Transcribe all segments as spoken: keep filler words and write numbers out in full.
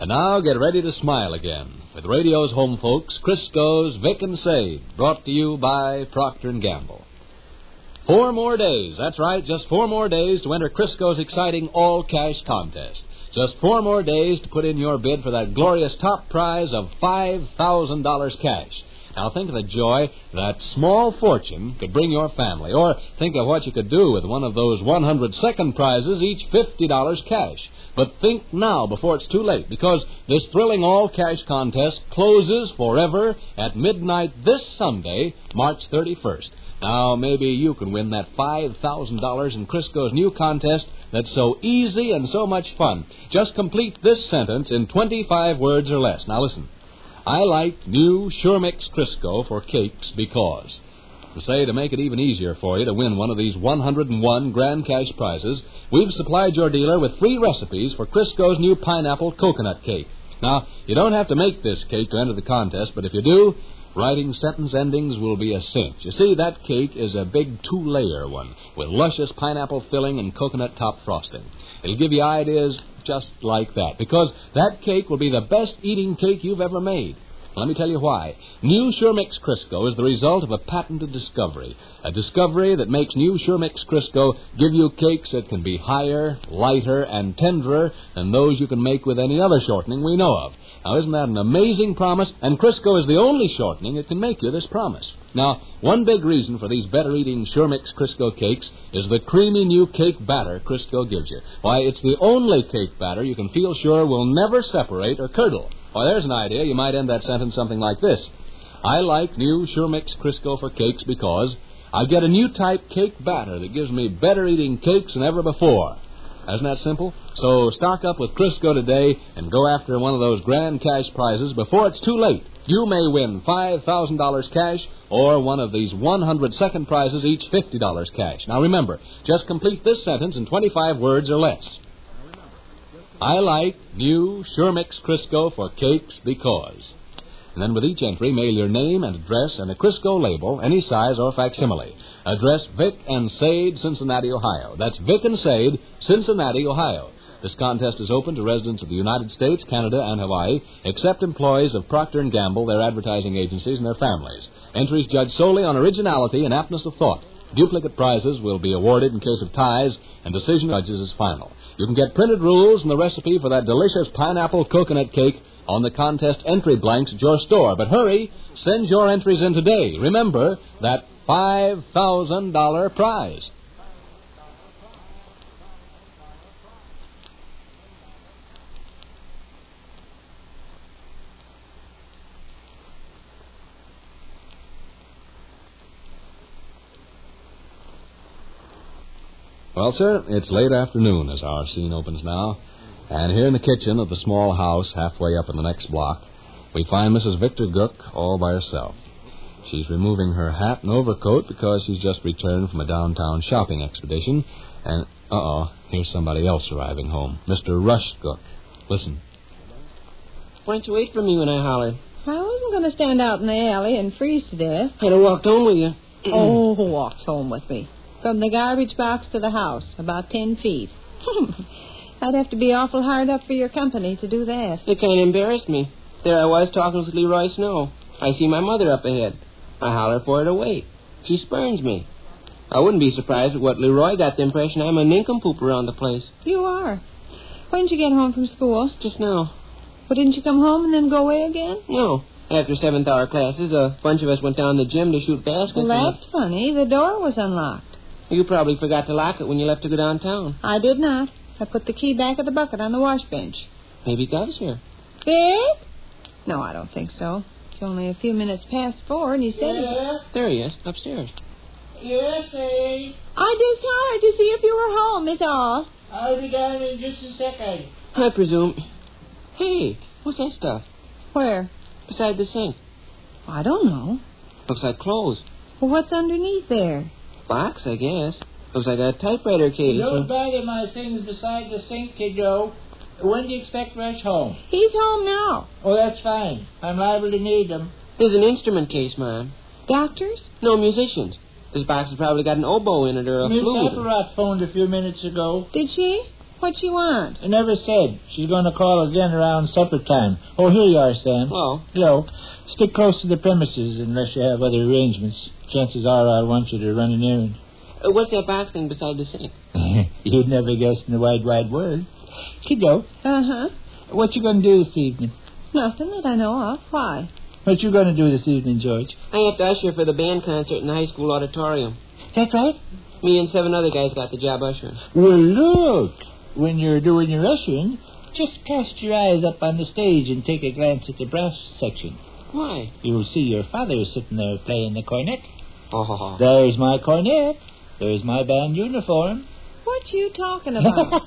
And now get ready to smile again with radio's home folks, Crisco's Vic and Sade, brought to you by Procter and Gamble. Four more days, that's right, just four more days to enter Crisco's exciting all-cash contest. Just four more days to put in your bid for that glorious top prize of five thousand dollars cash. Now think of the joy that small fortune could bring your family, or think of what you could do with one of those one hundred second prizes, each fifty dollars cash. But think now before it's too late, because this thrilling all-cash contest closes forever at midnight this Sunday, March thirty-first. Now, maybe you can win that five thousand dollars in Crisco's new contest that's so easy and so much fun. Just complete this sentence in twenty-five words or less. Now, listen. I like new Sure Mix Crisco for cakes because... To say, to make it even easier for you to win one of these one hundred one grand cash prizes, we've supplied your dealer with free recipes for Crisco's new pineapple coconut cake. Now, you don't have to make this cake to enter the contest, but if you do, writing sentence endings will be a cinch. You see, that cake is a big two-layer one with luscious pineapple filling and coconut top frosting. It'll give you ideas just like that, because that cake will be the best eating cake you've ever made. Let me tell you why. New Sure Mix Crisco is the result of a patented discovery, a discovery that makes new Sure Mix Crisco give you cakes that can be higher, lighter, and tenderer than those you can make with any other shortening we know of. Now, isn't that an amazing promise? And Crisco is the only shortening that can make you this promise. Now, one big reason for these better-eating Sure Mix Crisco cakes is the creamy new cake batter Crisco gives you. Why, it's the only cake batter you can feel sure will never separate or curdle. Why, there's an idea. You might end that sentence something like this. I like new Sure Mix Crisco for cakes because I get a new type cake batter that gives me better-eating cakes than ever before. Isn't that simple? So stock up with Crisco today and go after one of those grand cash prizes before it's too late. You may win five thousand dollars cash or one of these one hundred second prizes, each fifty dollars cash. Now remember, just complete this sentence in twenty-five words or less. I like new Sure Mix Crisco for cakes because... And then with each entry, mail your name and address and a Crisco label, any size or facsimile. Address Vic and Sade, Cincinnati, Ohio. That's Vic and Sade, Cincinnati, Ohio. This contest is open to residents of the United States, Canada, and Hawaii, except employees of Procter and Gamble, their advertising agencies, and their families. Entries judged solely on originality and aptness of thought. Duplicate prizes will be awarded in case of ties, and decision judges is final. You can get printed rules and the recipe for that delicious pineapple coconut cake on the contest entry blanks at your store. But hurry, send your entries in today. Remember that five thousand dollars prize. Well, sir, it's late afternoon as our scene opens now. And here in the kitchen of the small house halfway up in the next block, we find Missus Victor Gook all by herself. She's removing her hat and overcoat because she's just returned from a downtown shopping expedition. And, uh-oh, here's somebody else arriving home. Mister Rush Gook. Listen. Why don't you wait for me when I hollered? I wasn't going to stand out in the alley and freeze to death. I'd have walked home with you. Oh, who walked home with me? From the garbage box to the house, about ten feet. I'd have to be awful hard up for your company to do that. It kind of embarrassed me. There I was talking with Leroy Snow. I see my mother up ahead. I holler for her to wait. She spurns me. I wouldn't be surprised at what Leroy got the impression I'm a nincompoop around the place. You are. When did you get home from school? Just now. But didn't you come home and then go away again? No. After seventh hour classes, a bunch of us went down to the gym to shoot baskets. Well, that's funny. The door was unlocked. You probably forgot to lock it when you left to go downtown. I did not. I put the key back of the bucket on the wash bench. Maybe Gov's here. Vic? No, I don't think so. It's only a few minutes past four, and he said... Yeah. There he is, upstairs. Yes, eh? I just hollered to see if you were home, is all. I'll be down in just a second. I presume... Hey, what's that stuff? Where? Beside the sink. I don't know. Looks like clothes. Well, what's underneath there? Box, I guess. Looks like a typewriter case. Don't bother my things beside the sink, kiddo. When do you expect Rush home? He's home now. Oh, that's fine. I'm liable to need them. There's an instrument case, Mom. Doctors? No, musicians. This box has probably got an oboe in it or a Miss flute. Apparat phoned a few minutes ago. Did she? What you want? I never said. She's going to call again around supper time. Oh, here you are, Sam. Hello. Hello. Stick close to the premises unless you have other arrangements. Chances are I'll want you to run an errand. Uh, what's that box thing beside the sink? You'd never guess in the wide, wide world. Kiddo, Uh-huh. what you going to do this evening? Nothing that I know of. Why? What you going to do this evening, George? I have to usher for the band concert in the high school auditorium. That right? Me and seven other guys got the job ushering. Well, look. When you're doing your ushering, just cast your eyes up on the stage and take a glance at the brass section. Why? You'll see your father sitting there playing the cornet. Oh. There's my cornet. There's my band uniform. What you talking about?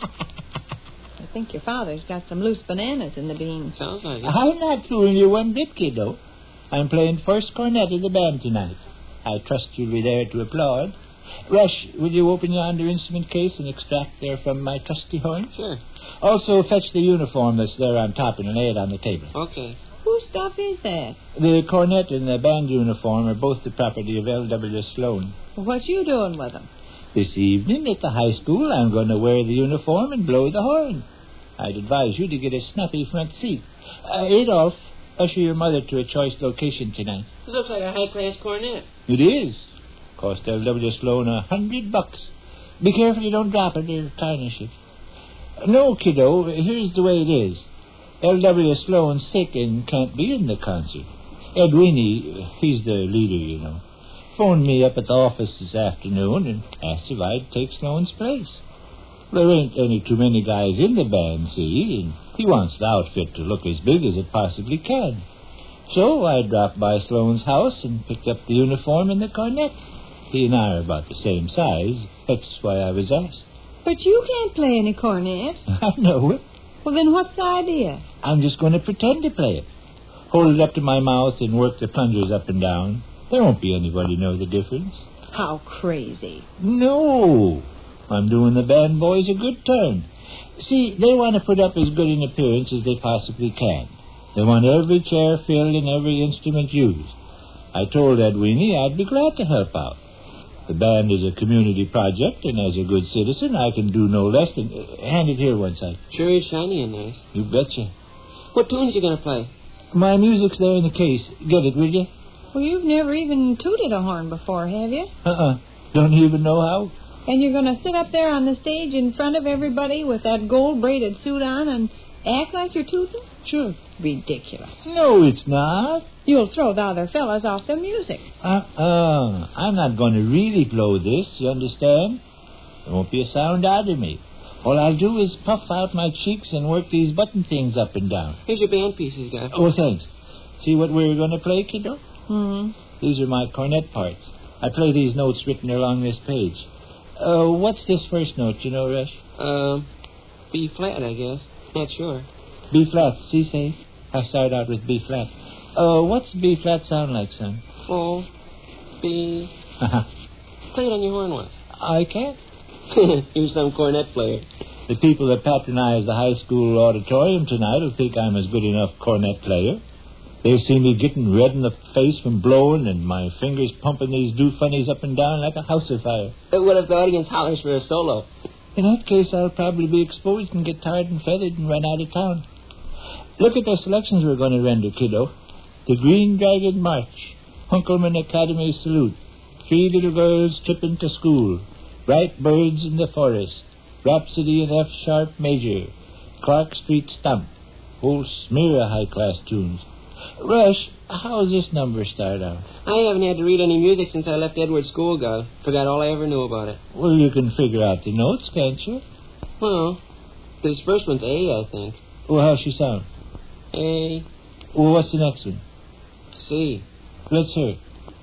I think your father's got some loose bananas in the beans. Sounds like it. I'm not fooling you one bit, kiddo. I'm playing first cornet of the band tonight. I trust you'll be there to applaud. Rush, will you open yonder instrument case and extract there from my trusty horn? Sure. Also, fetch the uniform that's there on top and lay it on the table. Okay. Whose stuff is that? The cornet and the band uniform are both the property of L W Sloan. What you doing with them? This evening at the high school, I'm going to wear the uniform and blow the horn. I'd advise you to get a snappy front seat. Uh, Adolph, usher your mother to a choice location tonight. This looks like a high-class cornet. It is. Cost L W Sloan a hundred bucks. Be careful you don't drop it or tarnish it. No, kiddo, here's the way it is. L W Sloan's sick and can't be in the concert. Ed Winnie, he's the leader, you know, phoned me up at the office this afternoon and asked if I'd take Sloan's place. There ain't any too many guys in the band, see, and he wants the outfit to look as big as it possibly can. So I dropped by Sloan's house and picked up the uniform and the cornet. He and I are about the same size. That's why I was asked. But you can't play any cornet. I know it. Well, then what's the idea? I'm just going to pretend to play it. Hold it up to my mouth and work the plungers up and down. There won't be anybody know the difference. How crazy. No. I'm doing the band boys a good turn. See, they want to put up as good an appearance as they possibly can. They want every chair filled and every instrument used. I told Ed Winnie I'd be glad to help out. The band is a community project, and as a good citizen, I can do no less than... Uh, hand it here one side. Sure is shiny and nice. You betcha. What tunes you going to play? My music's there in the case. Get it, will you? Well, you've never even tooted a horn before, have you? Uh-uh. Don't even know how. And you're going to sit up there on the stage in front of everybody with that gold-braided suit on and act like you're tooting? Sure. Ridiculous. No, it's not. You'll throw the other fellas off their music. Uh-uh. I'm not going to really blow this, you understand? There won't be a sound out of me. All I'll do is puff out my cheeks and work these button things up and down. Here's your band pieces, guy. Oh, thanks. See what we're going to play, kiddo? Hmm. These are my cornet parts. I play these notes written along this page. Uh, what's this first note, you know, Rush? Um, B flat, I guess. Not sure. B flat, C safe. I start out with B flat. Uh, what's B flat sound like, son? Oh, B. Play it on your horn once. I can't. You're some cornet player. The people that patronize the high school auditorium tonight will think I'm as good enough cornet player. They'll see me getting red in the face from blowing and my fingers pumping these do-funnies up and down like a house afire. Uh, What if the audience hollers for a solo? In that case, I'll probably be exposed and get tired and feathered and run out of town. Look at the selections we're going to render, kiddo. The Green Dragon March, Hunkelman Academy Salute, Three Little Girls Tripping to School, Bright Birds in the Forest, Rhapsody in F-sharp major, Clark Street Stump, whole smear of high-class tunes. Rush, how's this number start out? I haven't had to read any music since I left Edward's school, guy. Forgot all I ever knew about it. Well, you can figure out the notes, can't you? Well, this first one's A, I think. Well, how's she sound? A, Well, what's the next one? C, Let's hear it.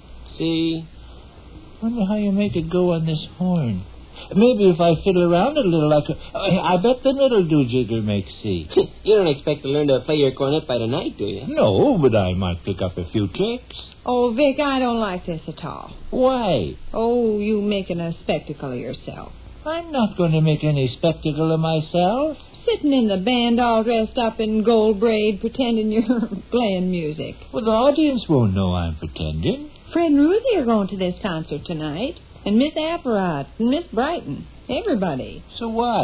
C. Wonder how you make it go on this horn. Maybe if I fiddle around it a little, I could... I bet the middle do jigger make C. You don't expect to learn to play your cornet by tonight, do you? No, but I might pick up a few tricks. Oh, Vic, I don't like this at all. Why? Oh, you making a spectacle of yourself. I'm not going to make any spectacle of myself. Sitting in the band all dressed up in gold braid, pretending you're playing music. Well, the audience won't know I'm pretending. Fred and Ruthie are going to this concert tonight. And Miss Apparat and Miss Brighton. Everybody. So what?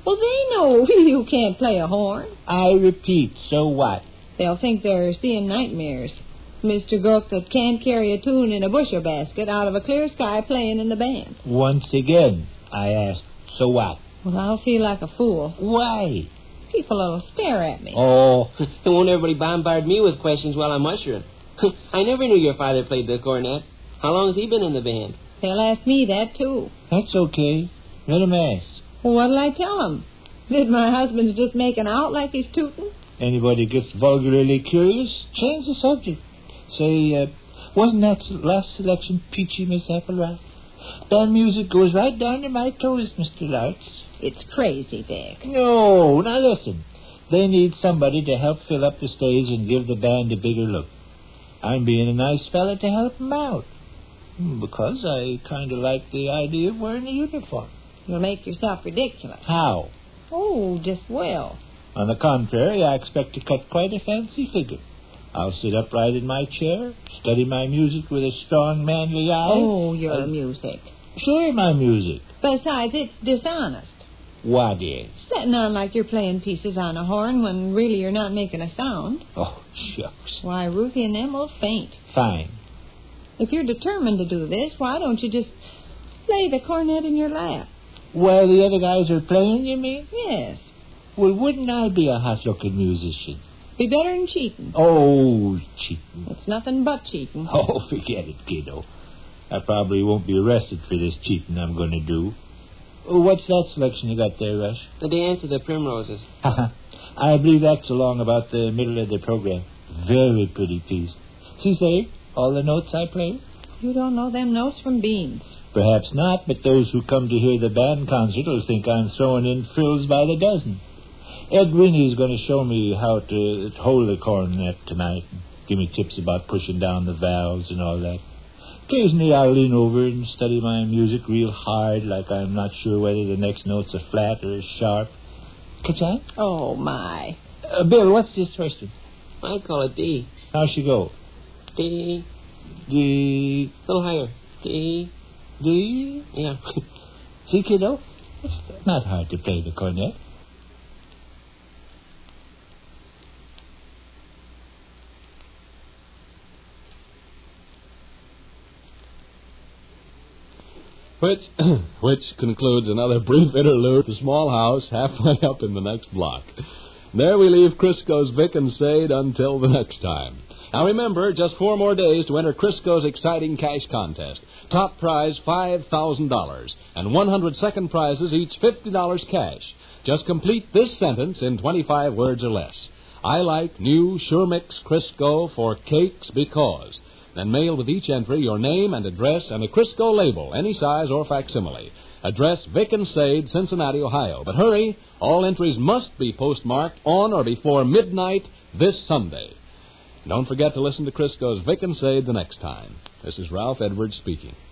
Well, they know you can't play a horn. I repeat, so what? They'll think they're seeing nightmares. Mister Grook that can't carry a tune in a bushel basket out of a clear sky playing in the band. Once again, I asked, so what? Well, I'll feel like a fool. Why? People will stare at me. Oh, Won't everybody bombard me with questions while I'm ushering? I never knew your father played the cornet. How long has he been in the band? They'll ask me that, too. that's okay. Let him ask. Well, what'll I tell them? That my husband's just making out like he's tooting? Anybody gets vulgarly curious, change the subject. Say, uh, wasn't that s- last selection peachy, Miss Applewhite? Band music goes right down to my toes, Mister Larks. It's crazy, Vic. No, now listen. They need somebody to help fill up the stage and give the band a bigger look. I'm being a nice fella to help them out. Hmm, Because I kind of like the idea of wearing a uniform. You'll make yourself ridiculous. How? Oh, just well. On the contrary, I expect to cut quite a fancy figure. I'll sit upright in my chair, study my music with a strong, manly eye. Oh, your Uh, music. Sure, my music. Besides, it's dishonest. What is? Setting on like you're playing pieces on a horn when really you're not making a sound. Oh, shucks. Why, Ruthie and them will faint. Fine. If you're determined to do this, why don't you just lay the cornet in your lap? While the other guys are playing, you mean? Yes. Well, wouldn't I be a hot-looking musician? Be better than cheating. Oh, cheating. It's nothing but cheating. Oh, forget it, kiddo. I probably won't be arrested for this cheating I'm going to do. Oh, what's that selection you got there, Rush? The dance of the primroses. I believe that's along about the middle of the program. Very pretty piece. See, say, all the notes I play? You don't know them notes from beans. Perhaps not, but those who come to hear the band concert will think I'm throwing in frills by the dozen. Ed Winnie's going to show me how to hold the cornet tonight. Give me tips about pushing down the valves and all that. Occasionally I'll lean over and study my music real hard, like I'm not sure whether the next note's a flat or a sharp. Catch on? Oh, my. Uh, Bill, what's this first one? I call it D. How's she go? D. D... A little higher. D. D... Yeah. See, kiddo? It's not hard to play the cornet. Which, which concludes another brief interlude to Small House halfway up in the next block. There we leave Crisco's Vic and Sade until the next time. Now remember, just four more days to enter Crisco's exciting cash contest. Top prize five thousand dollars, and one hundred second prizes, each fifty dollars cash. Just complete this sentence in twenty-five words or less. I like new Sure Mix Crisco for cakes because... Then mail with each entry your name and address and a Crisco label, any size or facsimile. Address Vic and Sade, Cincinnati, Ohio. But hurry, all entries must be postmarked on or before midnight this Sunday. Don't forget to listen to Crisco's Vic and Sade the next time. This is Ralph Edwards speaking.